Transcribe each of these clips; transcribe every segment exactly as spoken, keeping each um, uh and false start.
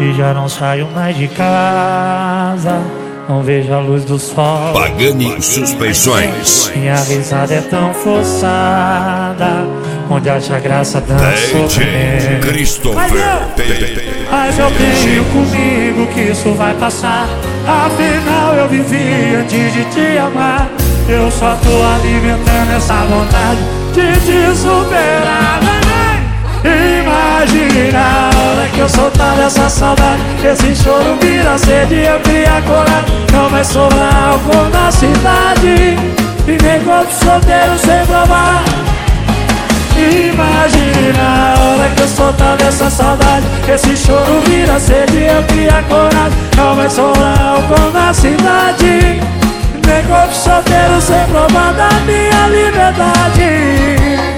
e já não saio mais de casa. Não vejo a luz do sol. Pagani Suspensões. Minha risada é tão forçada, onde acha graça dança sofrimento. Christopher. Mas eu tenho comigo que isso vai passar. Afinal eu vivi antes de te amar. Eu só tô alimentando essa vontade de te superar. Imagina a hora que eu soltar essa saudade. Esse choro vira sede, eu cria coragem. Não vai sobrar álcool na cidade, e nem corpo solteiro sem provar. Imagina a hora que eu soltar dessa saudade. Esse choro vira sede, eu cria coragem. Não vai sobrar álcool na cidade, nem corpo solteiro sem provar da minha liberdade.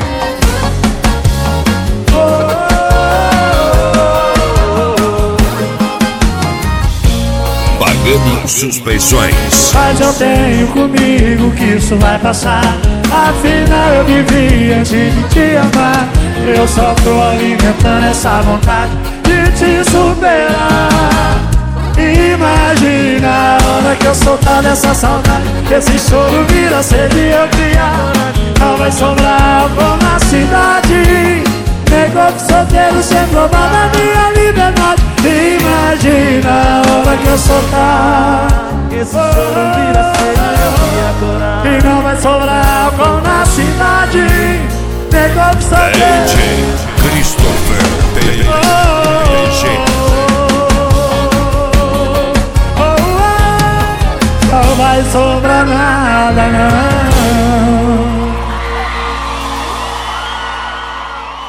Pagani Suspensões. Mas eu tenho comigo que isso vai passar. Afinal eu vivi antes de te amar. Eu só tô alimentando essa vontade de te superar. Imagina a hora que eu soltar dessa saudade. Esse choro vira sede, eu criar. Não vai sobrar álcool na cidade, nem corpo solteiro sem provar da minha liberdade. Imagina a hora que eu soltar esse choro vira sede, eu cria coragem. E não vai sobrar álcool na cidade,